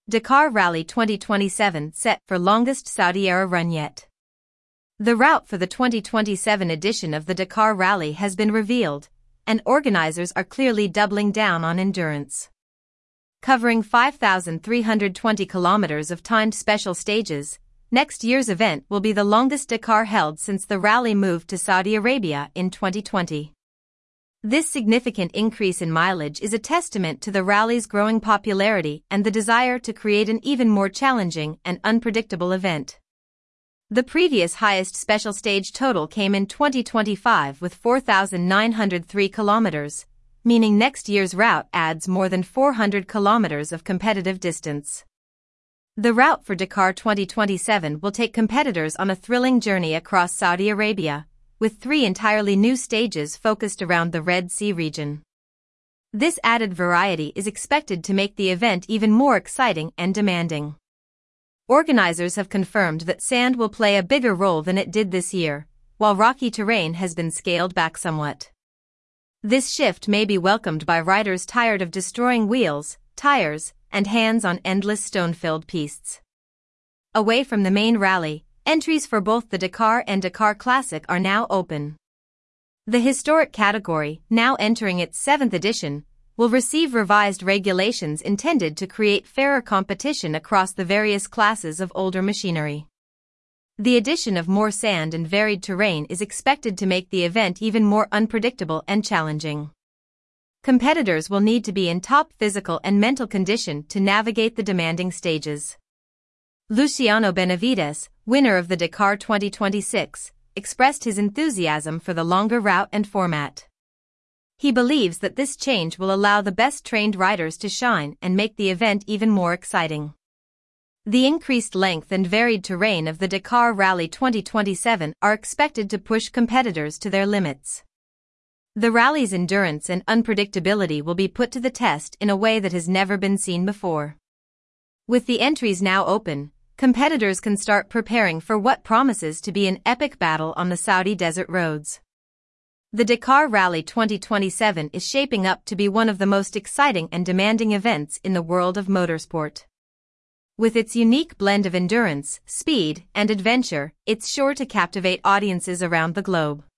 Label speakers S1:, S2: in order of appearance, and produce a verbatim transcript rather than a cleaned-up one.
S1: Dakar Rally twenty twenty-seven set for longest Saudi-era run yet. The route for the twenty twenty-seven edition of the Dakar Rally has been revealed, and organizers are clearly doubling down on endurance. Covering five thousand three hundred twenty kilometers of timed special stages, next year's event will be the longest Dakar held since the rally moved to Saudi Arabia in twenty twenty. This significant increase in mileage is a testament to the rally's growing popularity and the desire to create an even more challenging and unpredictable event. The previous highest special stage total came in twenty twenty-five with four thousand nine hundred three kilometers, meaning next year's route adds more than four hundred kilometers of competitive distance. The route for Dakar twenty twenty-seven will take competitors on a thrilling journey across Saudi Arabia, with three entirely new stages focused around the Red Sea region. This added variety is expected to make the event even more exciting and demanding. Organizers have confirmed that sand will play a bigger role than it did this year, while rocky terrain has been scaled back somewhat. This shift may be welcomed by riders tired of destroying wheels, tires, and hands on endless stone-filled pistes. Away from the main rally, entries for both the Dakar and Dakar Classic are now open. The historic category, now entering its seventh edition, will receive revised regulations intended to create fairer competition across the various classes of older machinery. The addition of more sand and varied terrain is expected to make the event even more unpredictable and challenging. Competitors will need to be in top physical and mental condition to navigate the demanding stages. Luciano Benavides, winner of the Dakar twenty twenty-six, expressed his enthusiasm for the longer route and format. He believes that this change will allow the best-trained riders to shine and make the event even more exciting. The increased length and varied terrain of the Dakar Rally twenty twenty-seven are expected to push competitors to their limits. The rally's endurance and unpredictability will be put to the test in a way that has never been seen before. With the entries now open, competitors can start preparing for what promises to be an epic battle on the Saudi desert roads. The Dakar Rally twenty twenty-seven is shaping up to be one of the most exciting and demanding events in the world of motorsport. With its unique blend of endurance, speed, and adventure, it's sure to captivate audiences around the globe.